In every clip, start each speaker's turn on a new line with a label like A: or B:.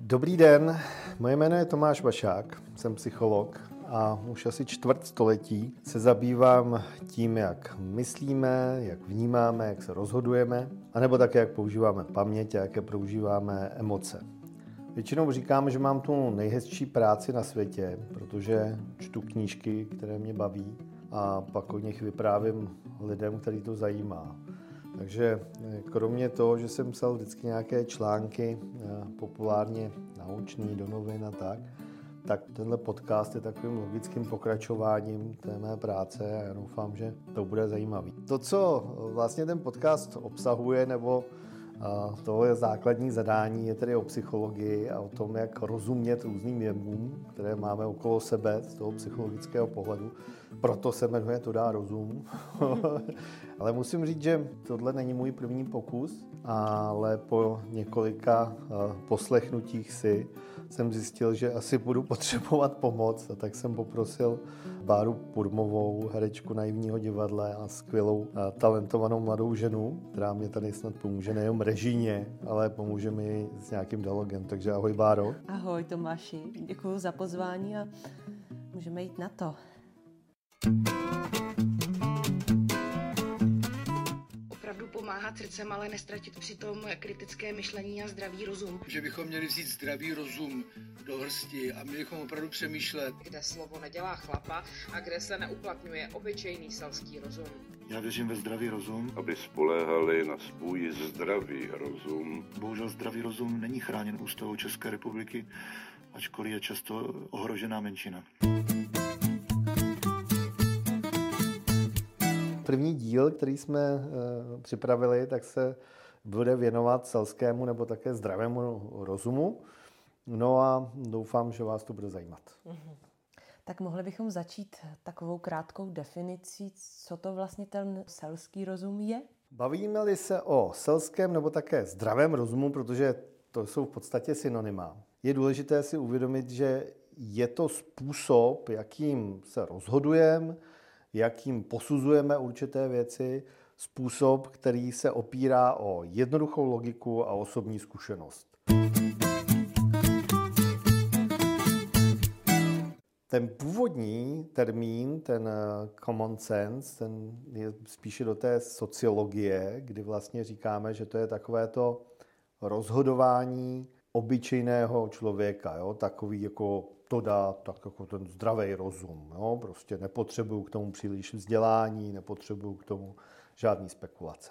A: Dobrý den, moje jméno je Tomáš Vašák, jsem psycholog a už asi čtvrtstoletí se zabývám tím, jak myslíme, jak vnímáme, jak se rozhodujeme, anebo také, jak používáme paměť a jaké používáme emoce. Většinou říkám, že mám tu nejhezčí práci na světě, protože čtu knížky, které mě baví a pak o nich vyprávím lidem, který to zajímá. Takže kromě toho, že jsem psal vždycky nějaké články populárně naučný do novin a tak tenhle podcast je takovým logickým pokračováním té mé práce a já doufám, že to bude zajímavý. To, co vlastně ten podcast obsahuje, nebo to je základní zadání, je tedy o psychologii a o tom, jak rozumět různým jevům, které máme okolo sebe z toho psychologického pohledu. Proto se jmenuje To dá rozum. Ale musím říct, že tohle není můj první pokus, ale po několika poslechnutích si jsem zjistil, že asi budu potřebovat pomoc, a tak jsem poprosil Báru Purmovou, herečku Naivního divadla a skvělou talentovanou mladou ženu, která mě tady snad pomůže nejen režijně, ale pomůže mi s nějakým dialogem. Takže ahoj, Báro.
B: Ahoj, Tomáši, děkuji za pozvání a můžeme jít na to.
C: Opravdu pomáhat srdcem, ale nestratit přitom kritické myšlení a zdravý rozum.
D: Že bychom měli vzít zdravý rozum do hrsti a měli bychom opravdu přemýšlet.
E: Kde slovo nedělá chlapa a kde se neuplatňuje obyčejný selský rozum.
F: Já věřím ve zdravý rozum.
G: Aby spoléhali na svůj zdravý rozum.
F: Bohužel zdravý rozum není chráněn Ústavou České republiky, ačkoliv je často ohrožená menšina.
A: První díl, který jsme připravili, tak se bude věnovat selskému nebo také zdravému rozumu. No a doufám, že vás to bude zajímat.
B: Tak mohli bychom začít takovou krátkou definicí, co to vlastně ten selský rozum je?
A: Bavíme-li se o selském nebo také zdravém rozumu, protože to jsou v podstatě synonyma. Je důležité si uvědomit, že je to způsob, jakým se rozhodujeme, jakým posuzujeme určité věci, způsob, který se opírá o jednoduchou logiku a osobní zkušenost. Ten původní termín, ten common sense, ten je spíše do té sociologie, kdy vlastně říkáme, že to je takovéto rozhodování obyčejného člověka, jo? Takový jako to dá tak jako ten zdravý rozum. Jo? Prostě nepotřebuju k tomu příliš vzdělání, nepotřebuju k tomu žádný spekulace.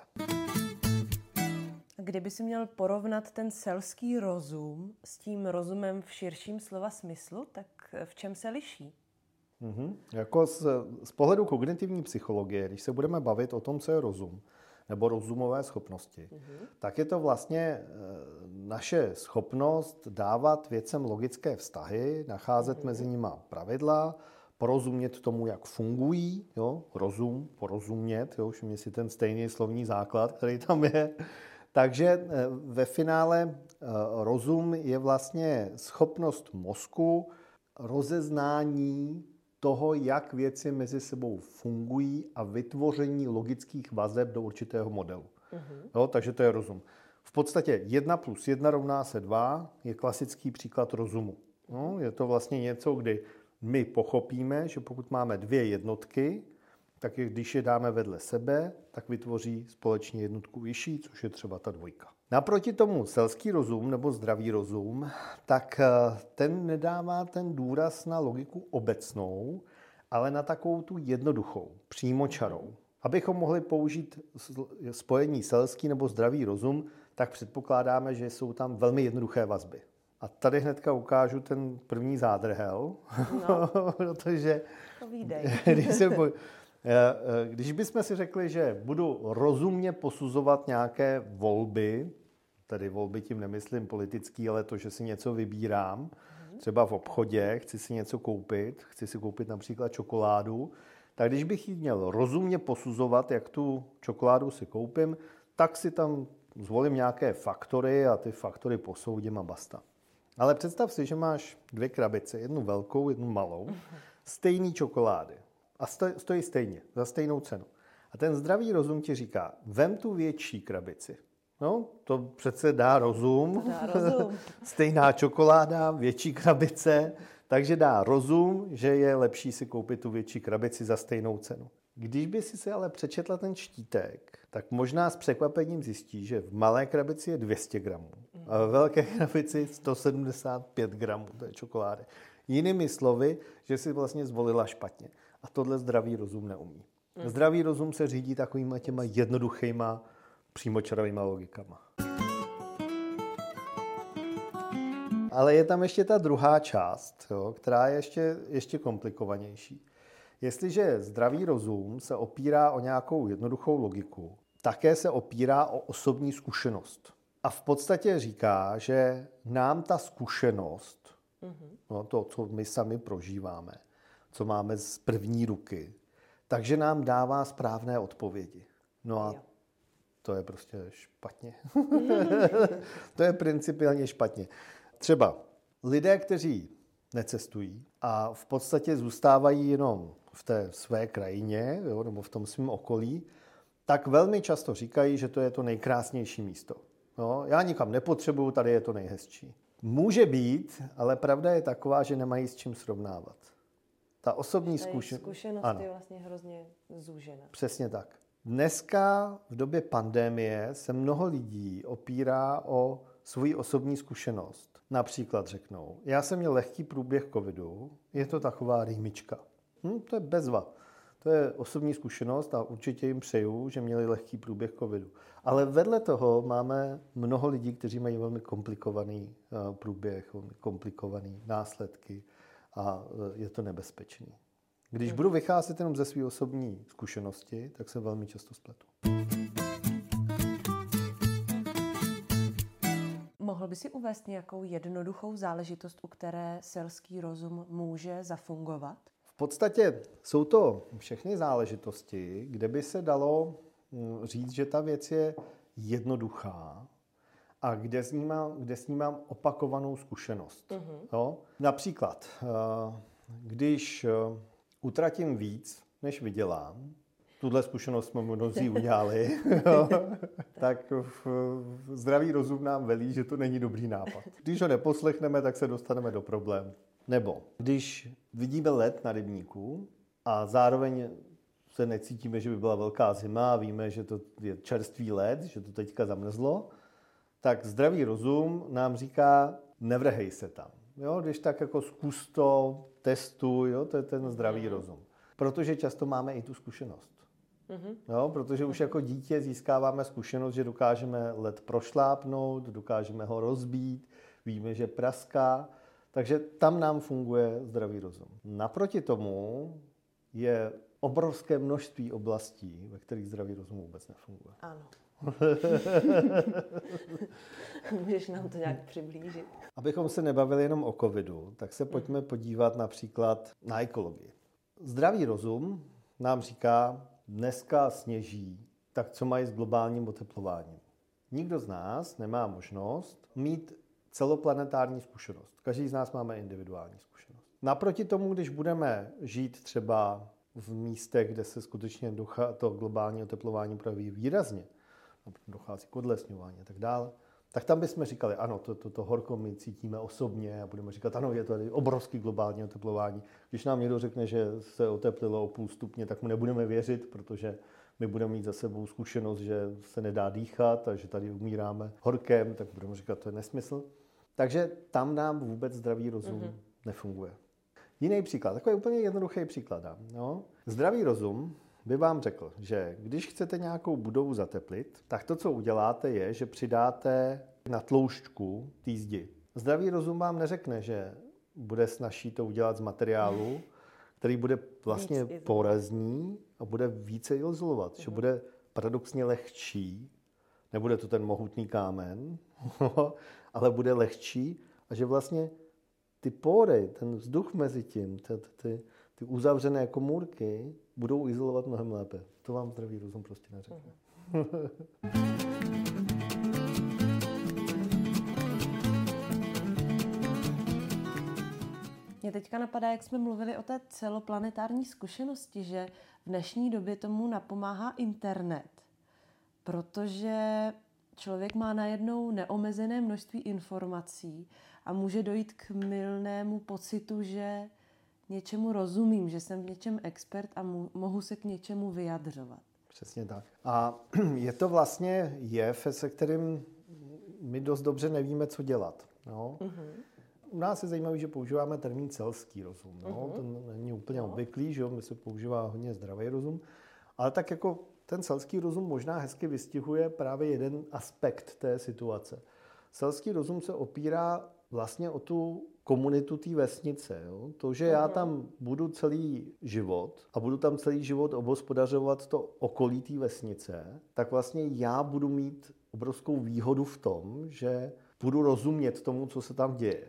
B: Kdyby si měl porovnat ten selský rozum s tím rozumem v širším slova smyslu, tak v čem se liší?
A: Jako z pohledu kognitivní psychologie, když se budeme bavit o tom, co je rozum, nebo rozumové schopnosti, tak je to vlastně naše schopnost dávat věcem logické vztahy, nacházet mezi nima pravidla, porozumět tomu, jak fungují, jo? Rozum, porozumět, jo? Všimni si ten stejný slovní základ, který tam je. Takže ve finále rozum je vlastně schopnost mozku rozeznání toho, jak věci mezi sebou fungují a vytvoření logických vazeb do určitého modelu. Jo, takže to je rozum. V podstatě 1 + 1 = 2 je klasický příklad rozumu. No, je to vlastně něco, kdy my pochopíme, že pokud máme 2 jednotky, tak když je dáme vedle sebe, tak vytvoří společně jednotku vyšší, což je třeba ta 2. Naproti tomu selský rozum nebo zdravý rozum, tak ten nedává ten důraz na logiku obecnou, ale na takovou tu jednoduchou, přímočarou. Abychom mohli použít spojení selský nebo zdravý rozum, tak předpokládáme, že jsou tam velmi jednoduché vazby. A tady hnedka ukážu ten první zádrhel, protože když bychom si řekli, že budu rozumně posuzovat nějaké volby, tedy volby tím nemyslím politický, ale to, že si něco vybírám, třeba v obchodě, chci si něco koupit, chci si koupit například čokoládu, tak když bych ji měl rozumně posuzovat, jak tu čokoládu si koupím, tak si tam zvolím nějaké faktory a ty faktory posoudím a basta. Ale představ si, že máš 2 krabice, jednu velkou, jednu malou, stejný čokolády. A stojí stejně, za stejnou cenu. A ten zdravý rozum ti říká, vem tu větší krabici. No, to přece dá rozum.
B: To dá rozum.
A: Stejná čokoláda, větší krabice, takže dá rozum, že je lepší si koupit tu větší krabici za stejnou cenu. Když by si ale přečetla ten štítek, tak možná s překvapením zjistí, že v malé krabici je 200 gramů a ve velké krabici 175 gramů té čokolády. Jinými slovy, že si vlastně zvolila špatně. A tohle zdravý rozum neumí. Zdravý rozum se řídí takovýma těma jednoduchýma přímočarovýma logikama. Ale je tam ještě ta druhá část, jo, která je ještě komplikovanější. Jestliže zdravý rozum se opírá o nějakou jednoduchou logiku, také se opírá o osobní zkušenost. A v podstatě říká, že nám ta zkušenost, no, to, co my sami prožíváme, co máme z první ruky, takže nám dává správné odpovědi. No a to je prostě špatně. To je principiálně špatně. Třeba lidé, kteří necestují a v podstatě zůstávají jenom v té své krajině, jo, nebo v tom svém okolí, tak velmi často říkají, že to je to nejkrásnější místo. No, já nikam nepotřebuju, tady je to nejhezčí. Může být, ale pravda je taková, že nemají s čím srovnávat. Ta osobní
B: zkušenost je vlastně hrozně zúžená.
A: Přesně tak. Dneska v době pandemie se mnoho lidí opírá o svoji osobní zkušenost. Například řeknou, já jsem měl lehký průběh covidu, je to taková rýmička. To je bezva. To je osobní zkušenost a určitě jim přeju, že měli lehký průběh covidu. Ale vedle toho máme mnoho lidí, kteří mají velmi komplikovaný průběh, velmi komplikovaný následky a je to nebezpečný. Když budu vycházet jenom ze své osobní zkušenosti, tak se velmi často spletu.
B: Mohl by si uvést nějakou jednoduchou záležitost, u které selský rozum může zafungovat?
A: V podstatě jsou to všechny záležitosti, kde by se dalo říct, že ta věc je jednoduchá a kde s ní mám opakovanou zkušenost. Jo? Například, když utratím víc, než vydělám, tuhle zkušenost jsme mnozí udělali, tak zdravý rozum nám velí, že to není dobrý nápad. Když ho neposlechneme, tak se dostaneme do problému. Nebo když vidíme led na rybníku a zároveň se necítíme, že by byla velká zima a víme, že to je čerstvý led, že to teďka zamrzlo, tak zdravý rozum nám říká, nevrhej se tam. Jo, když tak jako zkus to, testuj, jo, to je ten zdravý rozum. Protože často máme i tu zkušenost. Jo, protože už jako dítě získáváme zkušenost, že dokážeme led prošlápnout, dokážeme ho rozbít, víme, že praská, takže tam nám funguje zdravý rozum. Naproti tomu je obrovské množství oblastí, ve kterých zdravý rozum vůbec nefunguje.
B: Ano. Můžeš nám to nějak přiblížit?
A: Abychom se nebavili jenom o covidu, tak se pojďme podívat například na ekologii. Zdravý rozum nám říká, dneska sněží, tak co mají s globálním oteplováním? Nikdo z nás nemá možnost mít celoplanetární zkušenost. Každý z nás máme individuální zkušenost. Naproti tomu, když budeme žít třeba v místech, kde se skutečně to globální oteplování projeví výrazně, dochází k odlesňování a tak dále, tak tam bychom říkali, ano, to horko my cítíme osobně a budeme říkat, ano, je tady obrovský globální oteplování. Když nám někdo řekne, že se oteplilo o 0,5 stupně, tak mu nebudeme věřit, protože my budeme mít za sebou zkušenost, že se nedá dýchat a že tady umíráme horkem, tak budeme říkat, to je nesmysl. Takže tam nám vůbec zdravý rozum nefunguje. Jiný příklad, takový úplně jednoduchý příklad. No. Zdravý rozum by vám řekl, že když chcete nějakou budovu zateplit, tak to, co uděláte, je, že přidáte na tloušťku té zdi. Zdravý rozum vám neřekne, že bude snazší to udělat z materiálu, který bude vlastně porezný a bude více izolovat, že bude paradoxně lehčí, nebude to ten mohutný kámen, ale bude lehčí a že vlastně ty pory, ten vzduch mezi tím, ty uzavřené komůrky budou izolovat mnohem lépe. To vám zdravý rozum prostě neřekne.
B: Mě teďka napadá, jak jsme mluvili o té celoplanetární zkušenosti, že v dnešní době tomu napomáhá internet. Protože člověk má najednou neomezené množství informací a může dojít k mylnému pocitu, že něčemu rozumím, že jsem v něčem expert a mohu se k něčemu vyjadřovat.
A: Přesně tak. A je to vlastně jev, se kterým my dost dobře nevíme, co dělat. No. U nás je zajímavé, že používáme termín selský rozum. No. To není úplně obvyklý, že jo? My se používá hodně zdravý rozum. Ale tak jako ten selský rozum možná hezky vystihuje právě jeden aspekt té situace. Selský rozum se opírá vlastně o tu komunitu té vesnice. Jo? To, že já tam budu celý život a budu tam celý život obhospodařovat to okolí té vesnice, tak vlastně já budu mít obrovskou výhodu v tom, že budu rozumět tomu, co se tam děje.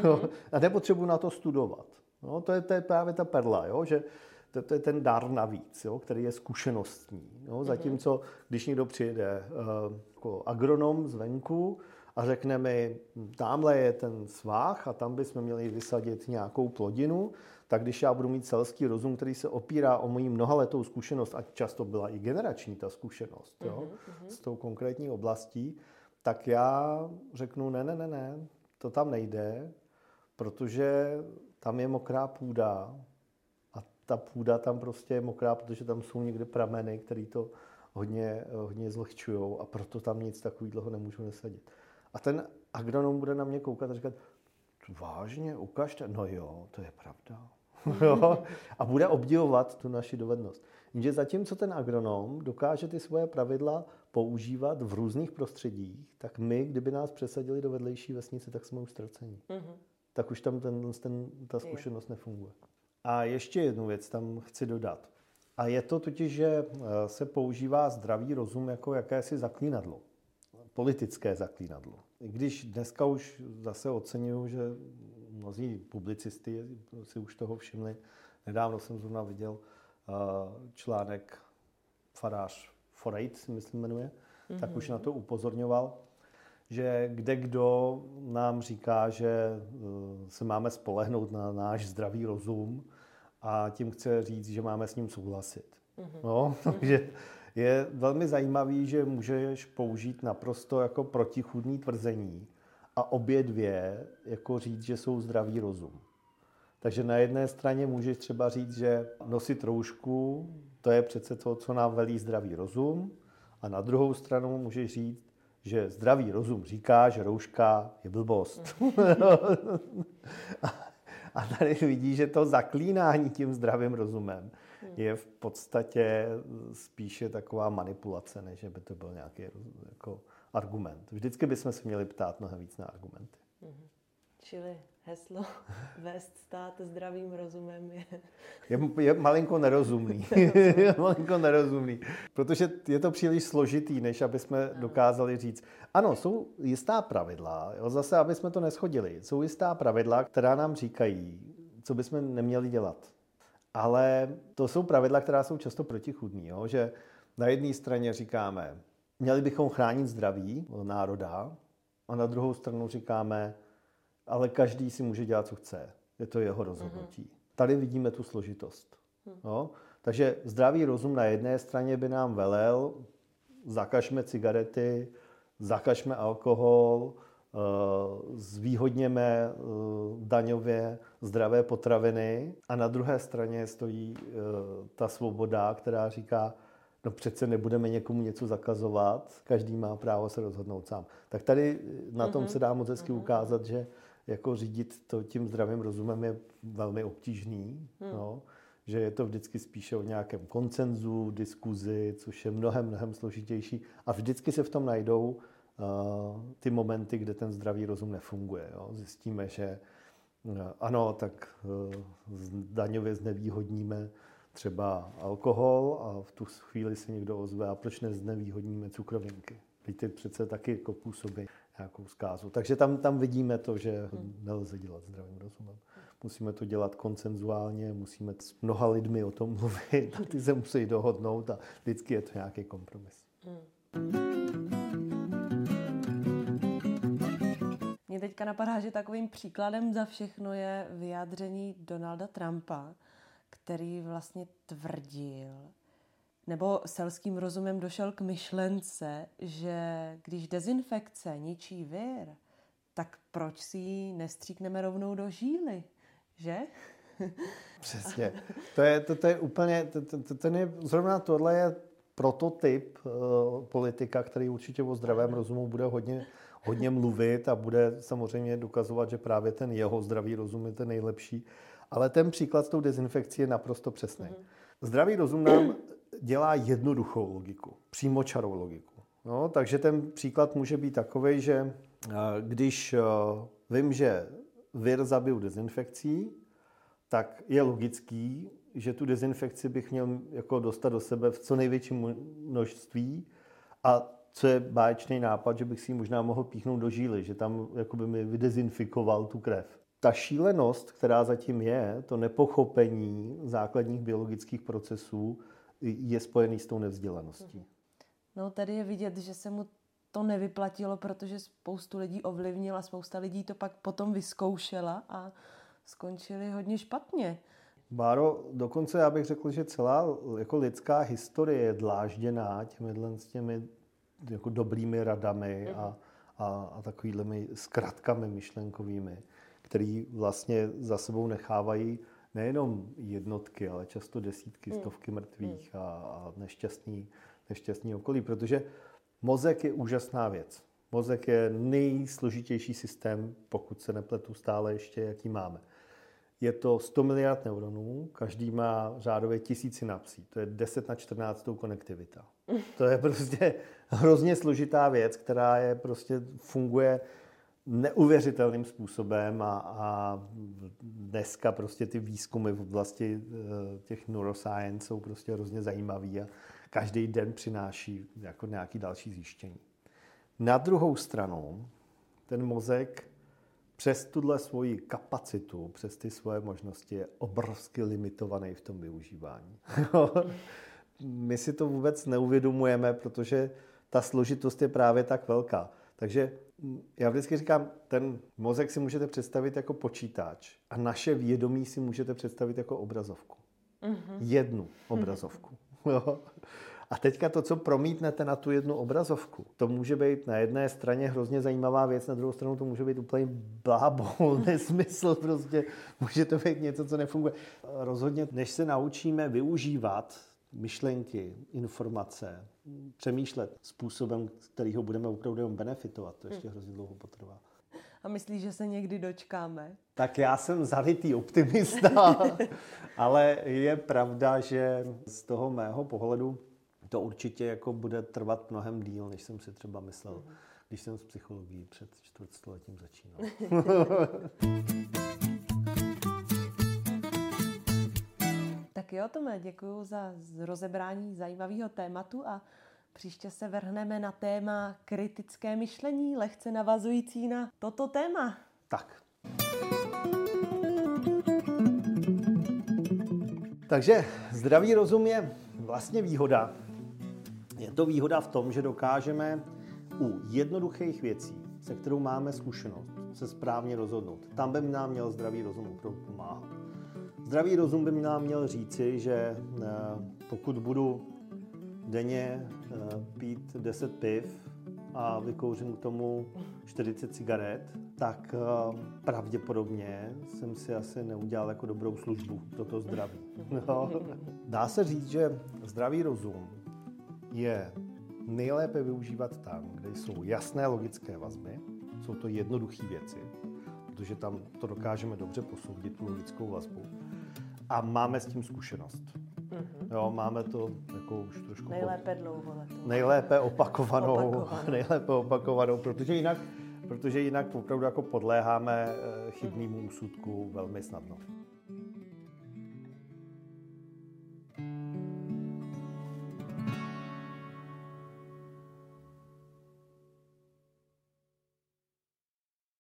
A: A nepotřebuji na to studovat. No, to je právě ta perla, jo? Že to je ten dar navíc, jo? Který je zkušenostní. Jo? Zatímco, když někdo přijde jako agronom zvenku a řekne mi, tamhle je ten svah a tam bychom měli vysadit nějakou plodinu, tak když já budu mít selský rozum, který se opírá o moji mnohaletou zkušenost, a často byla i generační ta zkušenost jo? S tou konkrétní oblastí, tak já řeknu, ne, to tam nejde, protože tam je mokrá půda a ta půda tam prostě je mokrá, protože tam jsou někde prameny, které to hodně zlehčujou a proto tam nic takového nemůžu nesadit. A ten agronom bude na mě koukat a říkat, vážně, ukažte, no jo, to je pravda. A bude obdivovat tu naši dovednost. Jenže zatímco ten agronom dokáže ty svoje pravidla používat v různých prostředích, tak my, kdyby nás přesadili do vedlejší vesnice, tak jsme už ztraceni. Tak už tam ta zkušenost nefunguje. A ještě jednu věc tam chci dodat. A je to totiž, že se používá zdravý rozum jako jakési zaklínadlo. Politické zaklínadlo. I když dneska už zase oceňuju, že mnozí publicisty si už toho všimli. Nedávno jsem zrovna viděl článek Farář Forejt, si myslím jmenuje, tak už na to upozorňoval, že kdo nám říká, že se máme spolehnout na náš zdravý rozum a tím chce říct, že máme s ním souhlasit. No, takže je velmi zajímavý, že můžeš použít naprosto jako protichůdný tvrzení a obě dvě jako říct, že jsou zdravý rozum. Takže na jedné straně můžeš třeba říct, že nosit roušku, to je přece to, co nám velí zdravý rozum, a na druhou stranu můžeš říct, že zdravý rozum říká, že rouška je blbost. A tady vidíš, že to zaklínání tím zdravým rozumem je v podstatě spíše taková manipulace, než by to byl nějaký jako argument. Vždycky bychom se měli ptát mnohem víc na argumenty.
B: Čili heslo vést stát zdravým rozumem
A: je malinko nerozumný. Malinko nerozumný. Protože je to příliš složitý, než aby jsme dokázali říct. Ano, jsou jistá pravidla, jo, zase, aby jsme to neshodili. Jsou jistá pravidla, která nám říkají, co bychom neměli dělat. Ale to jsou pravidla, která jsou často protichůdný. Jo, že na jedné straně říkáme, měli bychom chránit zdraví národa, a na druhou stranu říkáme, ale každý si může dělat, co chce. Je to jeho rozhodnutí. Tady vidíme tu složitost. No? Takže zdravý rozum na jedné straně by nám velel, zakažme cigarety, zakažme alkohol, zvýhodněme daňově zdravé potraviny, a na druhé straně stojí ta svoboda, která říká, no přece nebudeme někomu něco zakazovat, každý má právo se rozhodnout sám. Tak tady na tom se dá moc hezky ukázat, že jako řídit to tím zdravým rozumem je velmi obtížný, no, že je to vždycky spíše o nějakém konsenzu, diskuzi, což je mnohem složitější, a vždycky se v tom najdou ty momenty, kde ten zdravý rozum nefunguje. Jo. Zjistíme, že ano, tak daňově znevýhodníme třeba alkohol a v tu chvíli se někdo ozve, a proč neznevýhodníme cukrovinky. Teď přece taky jako působí nějakou zkázu. Takže tam vidíme to, že nelze dělat zdravým rozumem. Musíme to dělat konsenzuálně, musíme s mnoha lidmi o tom mluvit, a ty se musí dohodnout a vždycky je to nějaký kompromis.
B: Mně teďka napadá, že takovým příkladem za všechno je vyjádření Donalda Trumpa, který vlastně tvrdil, Nebo selským rozumem došel k myšlence, že když dezinfekce ničí vir, tak proč si ji nestříkneme rovnou do žíly, že?
A: Přesně. To je úplně, zrovna tohle je prototyp politika, který určitě o zdravém rozumu bude hodně mluvit a bude samozřejmě dokazovat, že právě ten jeho zdravý rozum je ten nejlepší. Ale ten příklad s tou dezinfekcí je naprosto přesný. Zdravý rozum nám dělá jednoduchou logiku, přímočarou logiku. No, takže ten příklad může být takovej, že když vím, že vir zabiju dezinfekcí, tak je logický, že tu dezinfekci bych měl jako dostat do sebe v co největším množství a co je báječný nápad, že bych si ji možná mohl píchnout do žíly, že tam jakoby mi vydezinfikoval tu krev. Ta šílenost, která zatím je, to nepochopení základních biologických procesů, je spojený s tou nevzdělaností.
B: No, tady je vidět, že se mu to nevyplatilo, protože spoustu lidí ovlivnila, spousta lidí to pak potom vyzkoušela a skončili hodně špatně.
A: Báro, dokonce já bych řekl, že celá jako lidská historie je dlážděná těmi jako dobrými radami a takovými zkratkami myšlenkovými, který vlastně za sebou nechávají nejenom jednotky, ale často desítky, stovky mrtvých a nešťastný okolí, protože mozek je úžasná věc. Mozek je nejsložitější systém, pokud se nepletu stále ještě, jaký máme. Je to 100 miliard neuronů, každý má řádově 1000 synapsí. To je 10 na 14 konektivita. To je prostě hrozně složitá věc, která je prostě funguje neuvěřitelným způsobem a dneska prostě ty výzkumy v oblasti těch neuroscience jsou prostě hrozně zajímavý a každý den přináší jako nějaký další zjištění. Na druhou stranu ten mozek přes tuhle svoji kapacitu, přes ty svoje možnosti je obrovsky limitovaný v tom využívání. My si to vůbec neuvědomujeme, protože ta složitost je právě tak velká. Takže já vždycky říkám, ten mozek si můžete představit jako počítač a naše vědomí si můžete představit jako obrazovku. Jednu obrazovku. A teďka to, co promítnete na tu jednu obrazovku, to může být na jedné straně hrozně zajímavá věc, na druhou stranu to může být úplně blábol, nesmysl, prostě může to být něco, co nefunguje. Rozhodně, než se naučíme využívat myšlenky, informace, přemýšlet způsobem, z kterého budeme opravdu benefitovat, to ještě hrozně dlouho potrvá.
B: A myslíš, že se někdy dočkáme?
A: Tak já jsem zarytý optimista, ale je pravda, že z toho mého pohledu to určitě jako bude trvat mnohem díl, než jsem si třeba myslel, když jsem s psychologií před 400 letím začínal.
B: Tak jo, Tome, děkuji za rozebrání zajímavého tématu a příště se vrhneme na téma kritické myšlení, lehce navazující na toto téma.
A: Tak. Takže zdravý rozum je vlastně výhoda. Je to výhoda v tom, že dokážeme u jednoduchých věcí, se kterou máme zkušenost, se správně rozhodnout. Tam by nám měl zdravý rozum opravdu pomáhat. Zdravý rozum by nám měl říci, že pokud budu denně pít 10 piv a vykouřím k tomu 40 cigaret, tak pravděpodobně jsem si asi neudělal jako dobrou službu toto zdraví. No. Dá se říct, že zdravý rozum je nejlépe využívat tam, kde jsou jasné logické vazby, jsou to jednoduché věci, protože tam to dokážeme dobře posoudit, tu logickou vazbu, a máme s tím zkušenost. Jo, máme to jako už trošku...
B: Nejlépe dlouholetou.
A: Nejlépe opakovanou, protože jinak opravdu jako podléháme chybnému úsudku velmi snadno.